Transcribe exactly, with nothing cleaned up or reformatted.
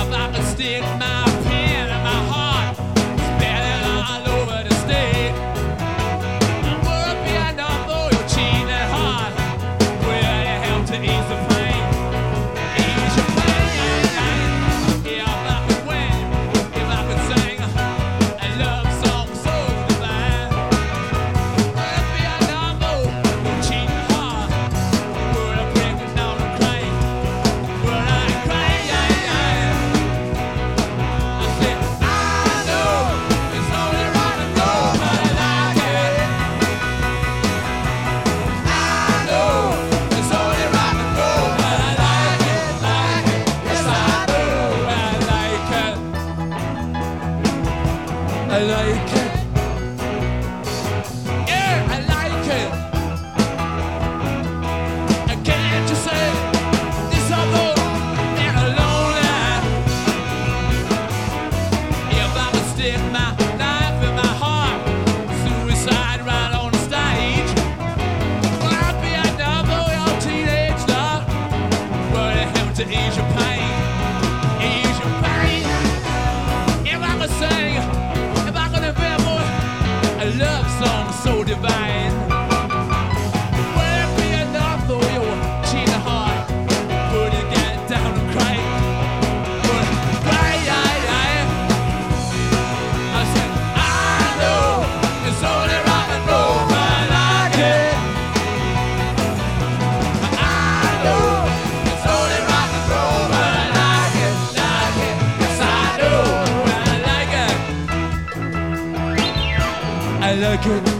If I could stick my pen in my heart, spell it all over the state. Would it be enough though you're cheating hard? Will it help to ease the pain? Ease your pain. If I could win, if I could sing a love song so divine. Would it be enough though you're cheating hard? Would I break it down and cry? Would I cry? I like it. Yeah, I like it. And can't you say this alone and alone? If I would stick my knife in my heart, suicide right on the stage. Would I be another your teenage love? Would it help to ease your pain? Ease your pain. If I could sing, a love song so divine. Would it be enough though you were cheating hard? Would you get down and cry? Would you cry? I said, I know it's only rock and roll, but I like it. I know it's only rock and roll, but I like it, like it. Yes, I know, I like it. I like it.